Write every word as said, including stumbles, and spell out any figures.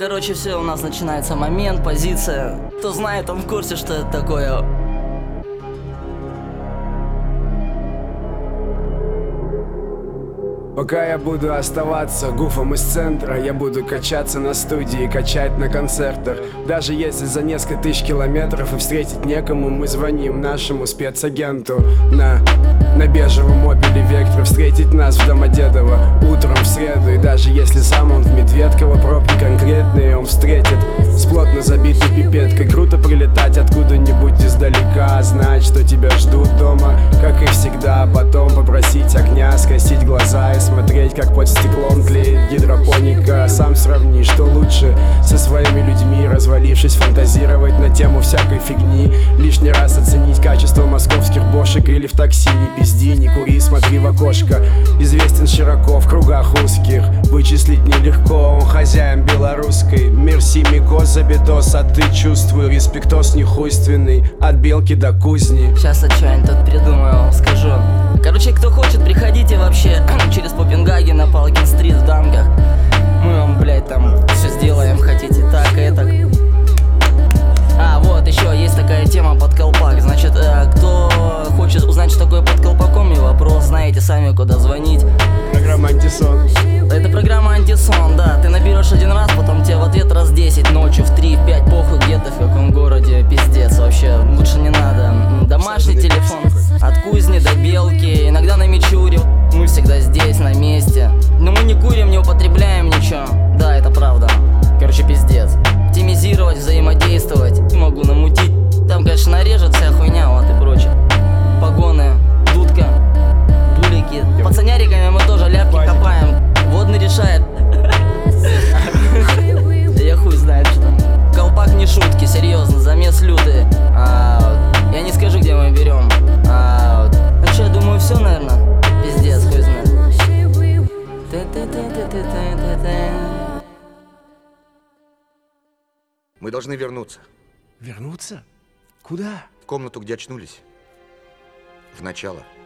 Короче, все, у нас начинается момент, позиция. Кто знает, он в курсе, что это такое. Пока я буду оставаться гуфом из центра, я буду качаться на студии, качать на концертах. Даже если за несколько тысяч километров и встретить некому, мы звоним нашему спецагенту на, на бежевом Opel Vectra. Встретить нас в Домодедово утром в среду. И даже если сам он в Медведково, пробки конкретные он встретит с плотно забитой пипеткой. Круто прилетать откуда-нибудь издалека, знать, что тебя ждут дома, как и всегда. Потом попросить огня, скосить глаза и смотреть, как под стеклом тлеет гидропоника. Сам сравни, что лучше со своими людьми, развалившись, фантазировать на тему всякой фигни. Лишний раз оценить качество московских бошек или в такси. Не пизди, не кури, смотри в окошко. Известен широко в кругах узких, вычислить нелегко, он хозяин белорусской. Мерси, микос, забитос, а ты чувствуй респектос нехуйственный, от белки до кузни. Сейчас я что-нибудь тут придумаю, скажу. Короче, кто хочет, приходите вообще через Попенгаген на Палкин-стрит в Данках. Мы вам, блядь, там все сделаем, хотите так и так. А, вот, еще есть такая тема под колпак. Значит, э, кто хочет узнать, что такое под колпаком, и вопрос, знаете сами, куда звонить. Программа «Антисон». Это программа «Антисон», да. Ты наберешь один раз, потом тебе в ответ раз десять, ночью в три, в пять, похуй, где-то в каком городе, пиздец вообще, лучше не надо. Домашний телефон, от кузни до белки, иногда на Мичуре. Мы всегда здесь, на месте. Но мы не курим, не употребляем ничего. Да, это правда. Короче, пиздец. Оптимизировать, взаимодействовать, могу намутить. Там, конечно, нарежет вся хуйня, вот и прочее. Погоны, дудка, булики. Пацаняриками мы тоже ляпки копаем. Водный решает. Я хуй знает, что там. Колпак не шутки, серьезно, замес лютый. А, я не скажу, где мы берем. А, ну что, я думаю, все, наверное. Пиздец, хуй знает. Мы должны вернуться. Вернуться? Куда? В комнату, где очнулись. В начало.